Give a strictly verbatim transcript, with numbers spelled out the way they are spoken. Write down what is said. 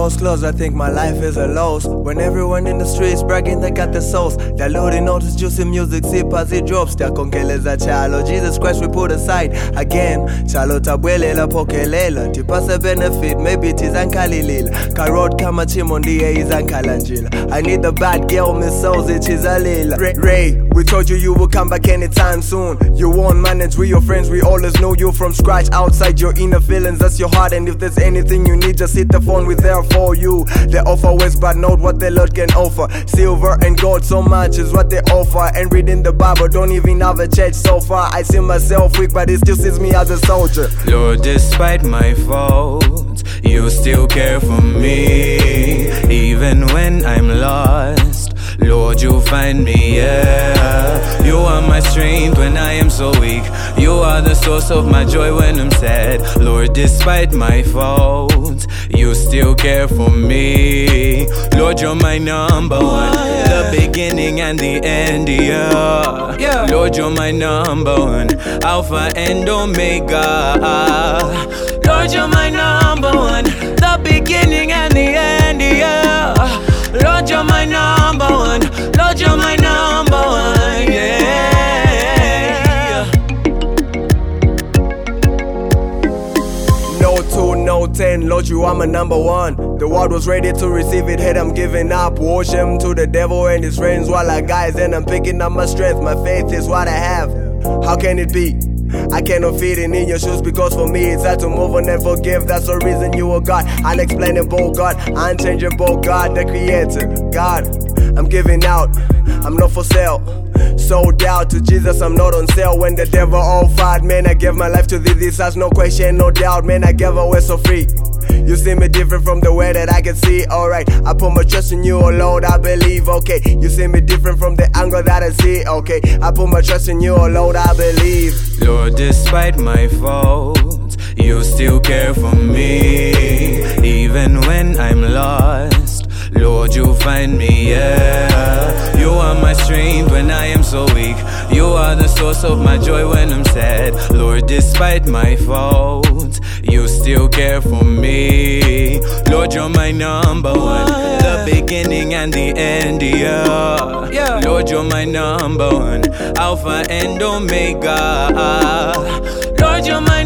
eyes closed, I think my life is a loss. When everyone in the streets bragging they got the souls, diluting all this juicy music, sip as it drops. Tiakongeleza chalo, Jesus Christ we put aside. Again, chalo tabwelela pokelela. Tipase benefit, maybe it is ankalilila. Karot kama chimondia is ankalanjila. I need the bad girl, Miss Souls, it is a lila. Ray, Ray, we told you you will come back anytime soon. You won't manage with your friends, we always know you from scratch. Outside your inner feelings, that's your heart. And if there's anything you need, just hit the phone, we're there for you. They offer West, but note what the Lord can offer. Silver and gold, so much is what they offer. And reading the Bible, don't even have a church so far. I see myself weak, but it still sees me as a soldier. Lord, despite my faults, you still care for me. Even when I'm lost, Lord, you find me, yeah. You are my strength when I am so weak. You are the source of my joy when I'm sad. Lord, despite my faults, you still care for me. Lord, you're my number one, the beginning and the end, yeah. yeah. Lord, you're my number one, Alpha and Omega. Lord, you're my number one, the beginning and the end, yeah. Lord, you're my number one. Lord, you're my number one, yeah. No two, no ten, Lord, you are my number one. The world was ready to receive it, head I'm giving up. Worship to the devil and his friends while I guys, and I'm picking up my strength. My faith is what I have. How can it be? I cannot fit in in your shoes, because for me it's hard to move on and forgive. That's the reason you are God, unexplainable God, unchangeable God, the creator God. I'm giving out, I'm not for sale. Sold out to Jesus, I'm not on sale. When the devil all fight, man, I give my life to thee. This has no question, no doubt, man, I give away so free. You see me different from the way that I can see, alright. I put my trust in you, oh Lord, I believe, okay. You see me different from the angle that I see, okay. I put my trust in you, oh Lord, I believe. Lord, despite my faults, you still care for me. Even when I'm lost, Lord, you find me, yeah. You are my strength when I am so weak. You are the source of my joy when I'm sad. Lord, despite my faults, you still care for me. Lord, you're my number one, the beginning and the end, yeah. yeah. Lord, you're my number one, Alpha and Omega. Lord, you're my